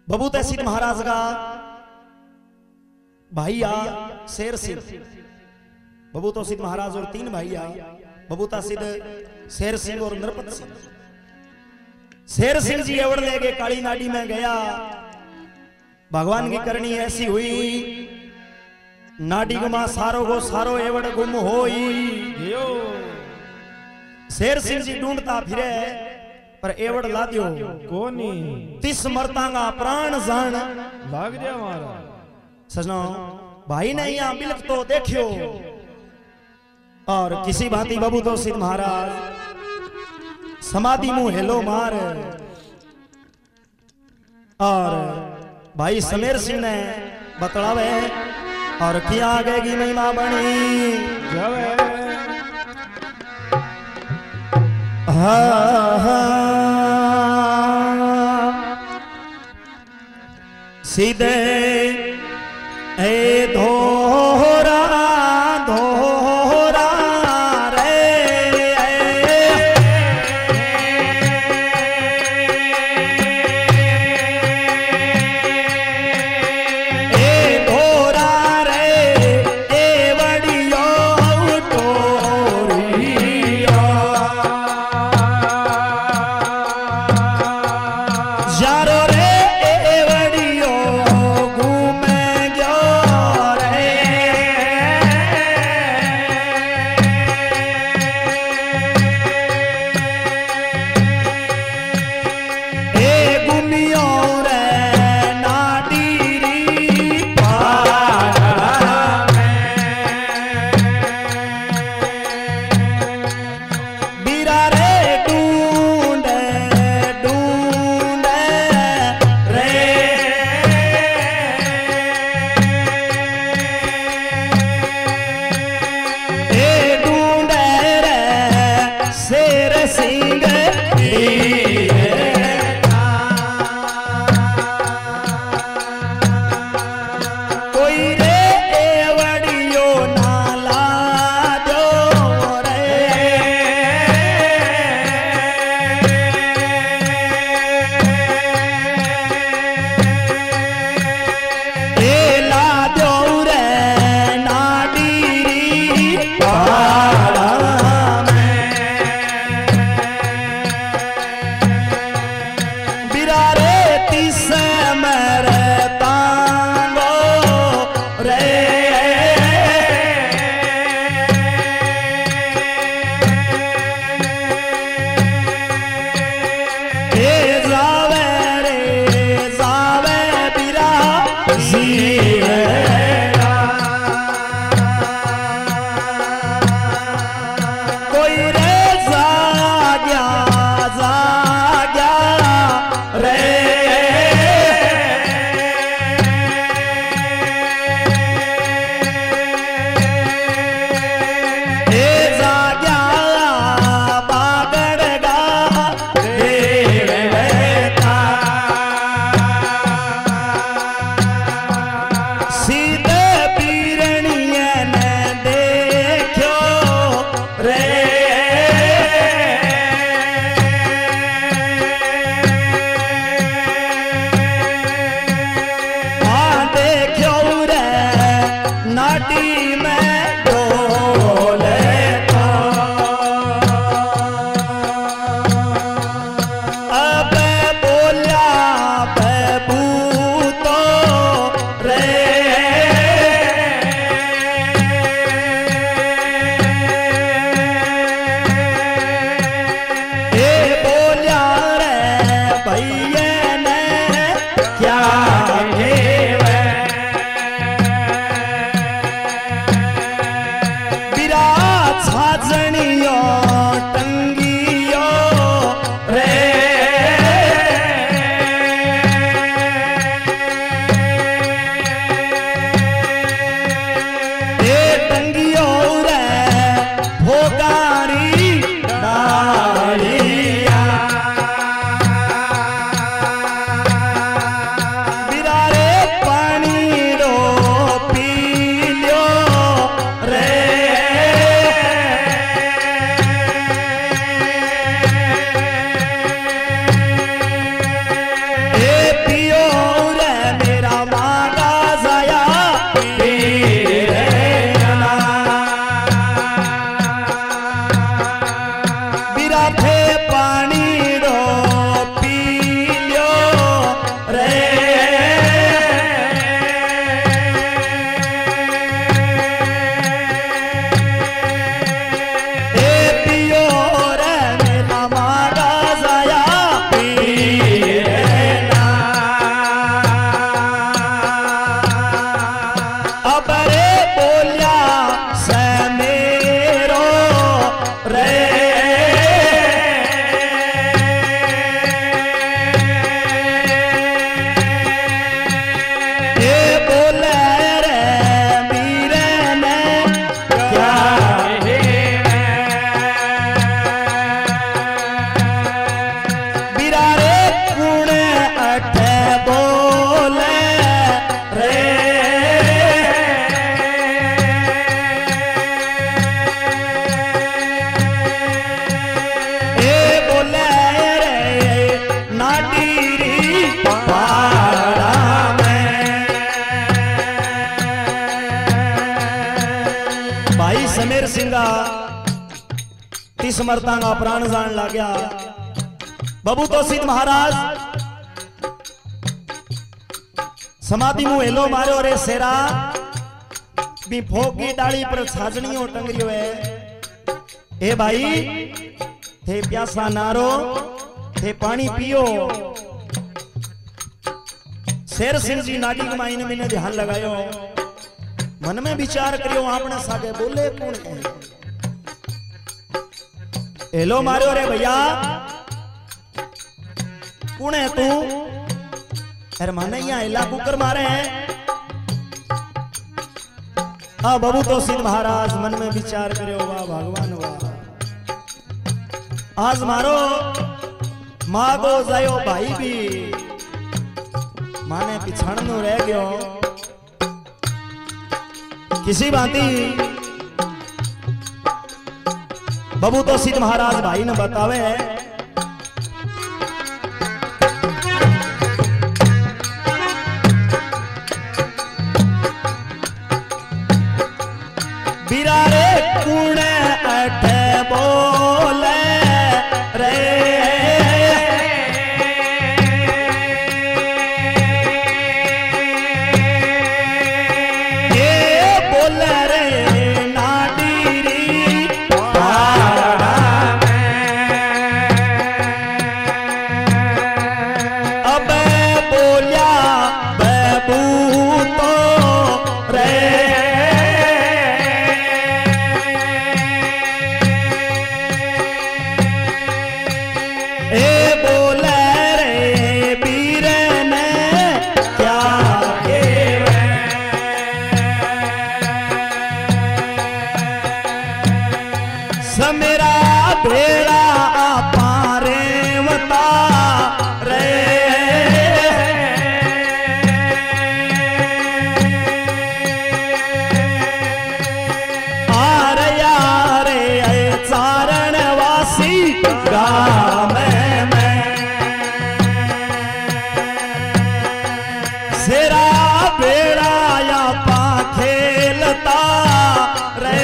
बबू तहसील महाराज का भाईया शेर सिंह, बबू तहसील महाराज और 3 भाईया, बबू तहसील शेर सिंह और नरपत सिंह। शेर सिंह जी एवड़ लेके काली नाडी में गया, भगवान की करनी ऐसी हुई, नाडी गुमा सारो को सारो एवड़ गुम होई। शेर सिंह जी ढूंढता फिरे पर एवड़ ला दियो कोनी, 30 मरतांगा प्राण जान लाग जा मारा। सजनो भाई ने यहाँ बिलक तो देखियो और किसी भांति बबू तहसील महाराज समाधि मुंह हेलो मार और भाई समेर सिंह ने बतलावे और किया आगे की महिमा बनी जावे। सीधे ए धोरा धोरा रे ए धोरा रे ए वडियो टोरिया यारो रे ए वडियो घूमे गयो रे शीश मरता का प्राण जान ला गया। बबू तो सिद्ध महाराज समाधि मुंह हेलो मारो रे सेरा भी फोकी डाली पर छाजनियों टंगरियो है। ए भाई थे प्यासा नारो थे पानी पियो। शेर सिंह जी नाडी कमाई ने मैंने ध्यान लगायो, मन में विचार करियो आपने सागे बोले कौन है। हेलो मारो रे भैया कौन है तू? अरे माने यहाँ हिला कुकर मारे हैं। हाँ बबू तो सिद्ध महाराज मन में विचार करियो, वाह भगवान वाह, आज मारो मागो जायो भाई भी माने पिछाड़ नु रह गयो। किसी बाती बबू तो सिद्ध महाराज भाई ने बतावे बिरारे कुणे अठे बोले रे मेरा भेड़ा पारे वता रे आर यारे चारण वासी गाम में सेरा भेड़ा या पा खेलता रे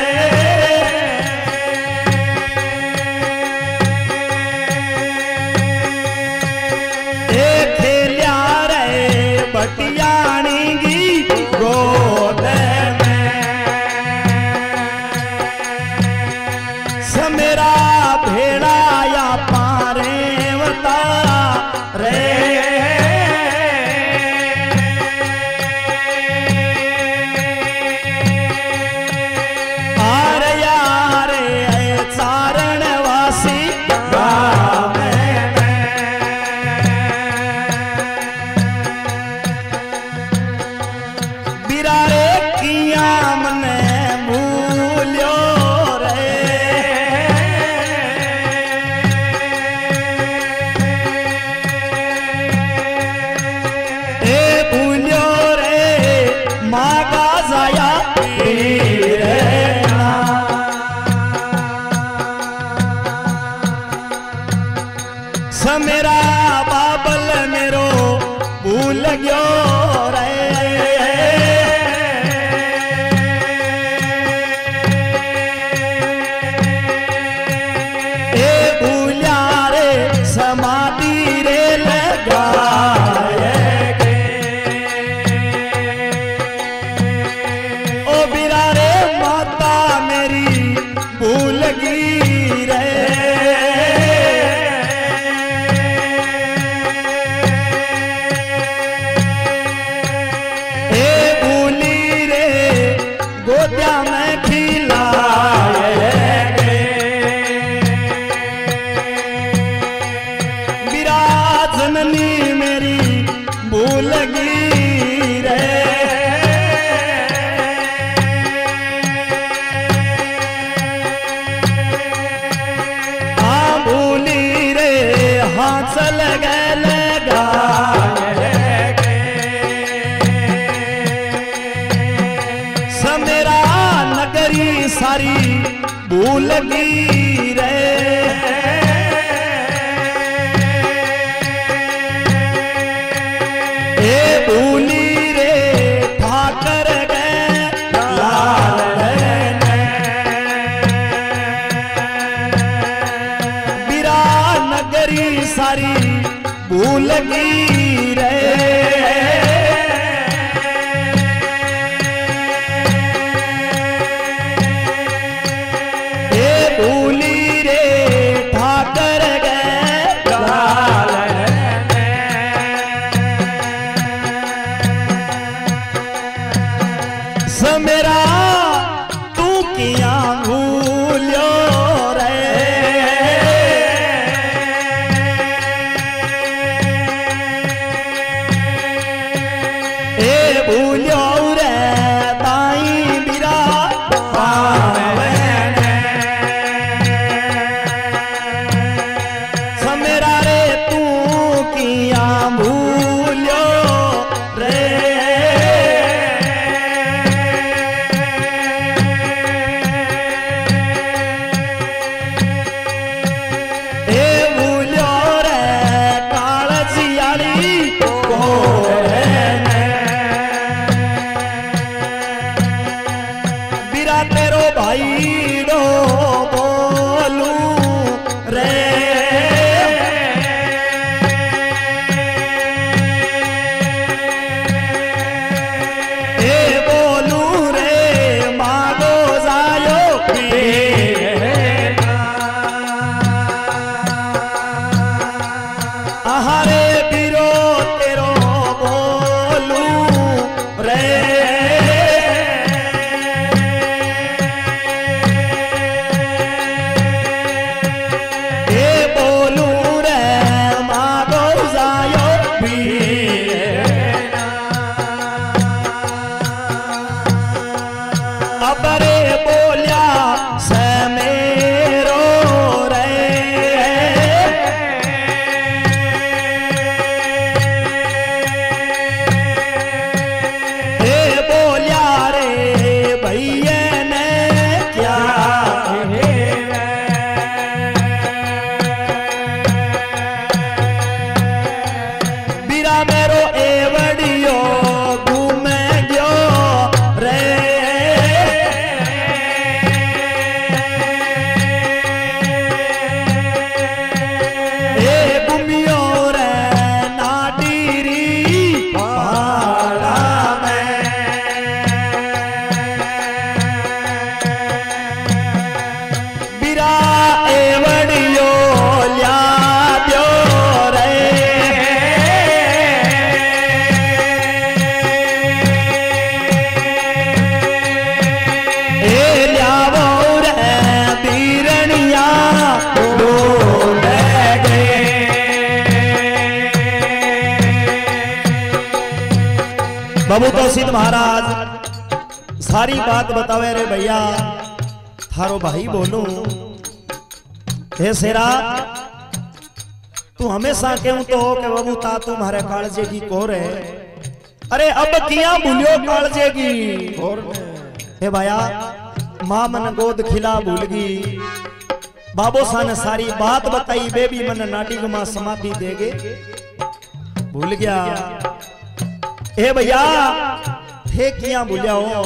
बटियानी की गोद में समेरा भेड़ा या पारे वता रे आर यारे चारण वासी गाम मेरा बाबल मेरो भूल गयो रे ए भूलिया रे समाधि रे लगाएगे ओ बिरा रे माता मेरी भूल गई रे मेरी भूल गई रे हाँ भूली रे हाँ चल गए लगा समेरा नगरी सारी भूल गई रे भूली रे ठाकर गए लाल भूलियो रे ताई बिरा पावे समेरा रे तू किया भूलियो रे बाबू तो सिद्ध महाराज सारी बात बतावे रे भैया थारो भाई बोलू हे सेरा तू हमेशा क्यों तो के बाबू ता तुम्हारे कालजे की कोर है अरे अब किया भूलियो कालजे की और हे भैया मां मन गोद खिला भूल गई बाबो सा ने सारी बात बताई बेबी मन नाटिक मां समाधि देगे भूल गया हे भैया थे किया भूलिया हो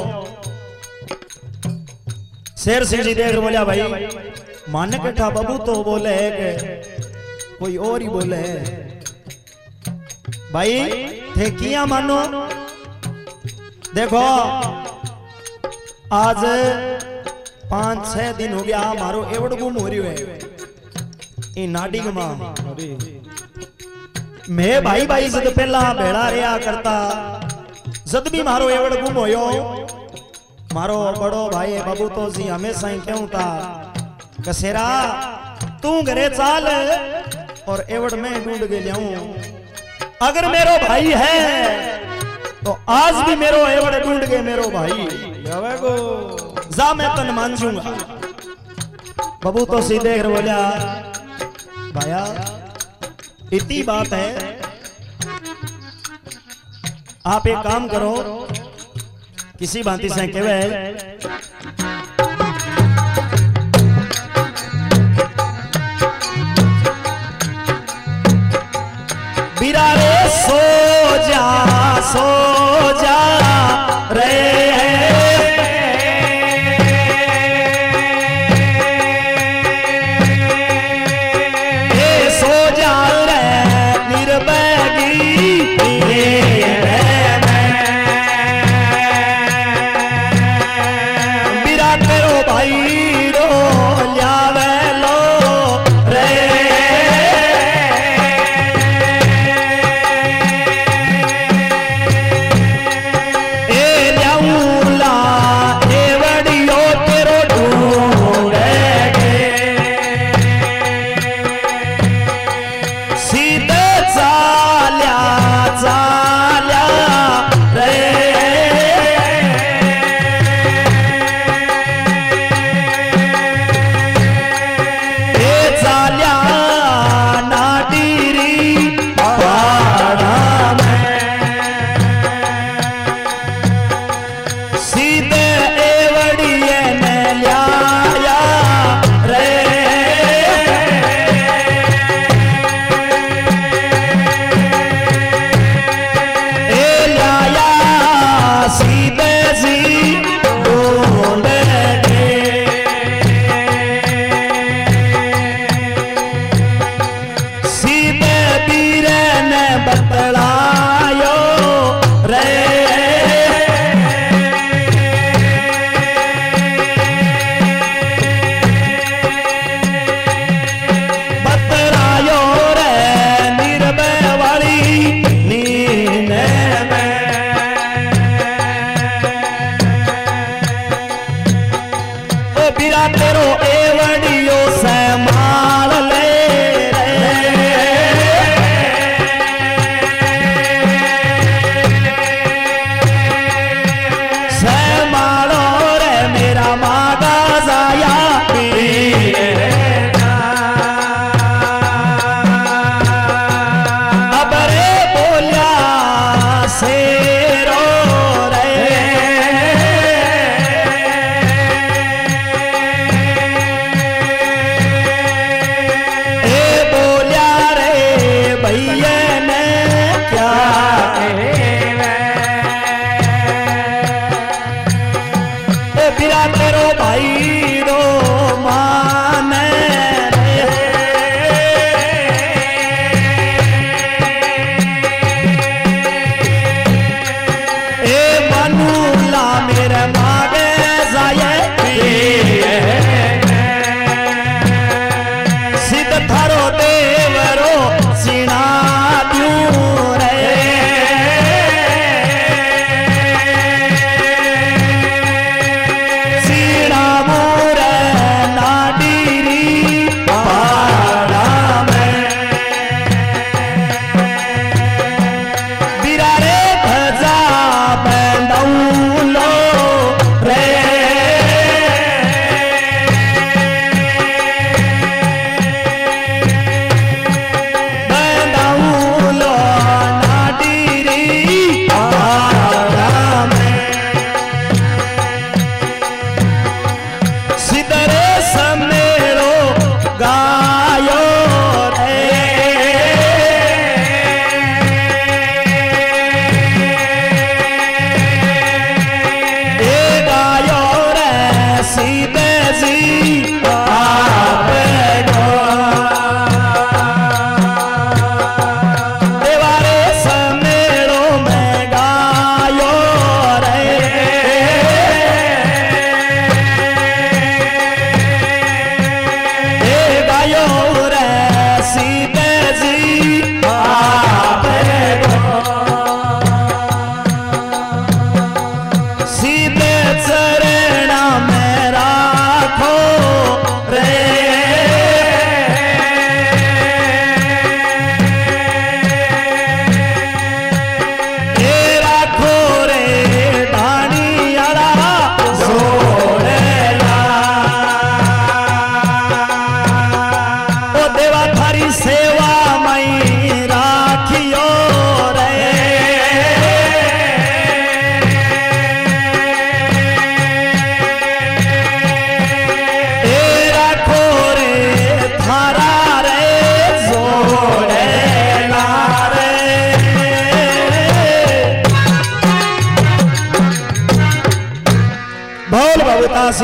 शेर सिंह जी देख बोलिया भाई माने कठा बाबू तो बोले है कि कोई और ही बोले है भाई थे किया मानो देखो आज 5-6 दिन हो गया मारो एवड गुम हो रही है ई नाटिक मां मैं भाई भाई जद पहला भेड़ा रहा करता जद भी मारो एवड गुम होयो मारो बड़ो भाई बाबू तो जी हमेशा ही क्यों था कसेरा तू घरे चाल और एवड में ढूंढ के लाऊं अगर मेरो भाई है तो आज भी मेरो एवड ढूंढ के मेरो भाई जा मैं तन मान जूंगा बाबू तो सीधे घर बोला भाया इतनी बात है आप एक काम करो किसी भांति से कहवे बीरा रे सो जा रे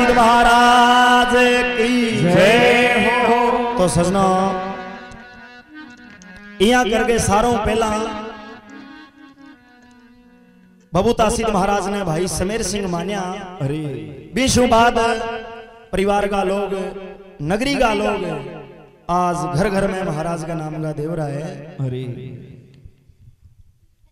सिद्ध महाराज की जय हो। तो सजना इया करके सारों पहला बबूता सिद्ध महाराज ने भाई समेर सिंह मान्या। अरे बीसों बाद परिवार का लोग, नगरी का लोग आज घर घर में महाराज का नाम का देवरा है। अरे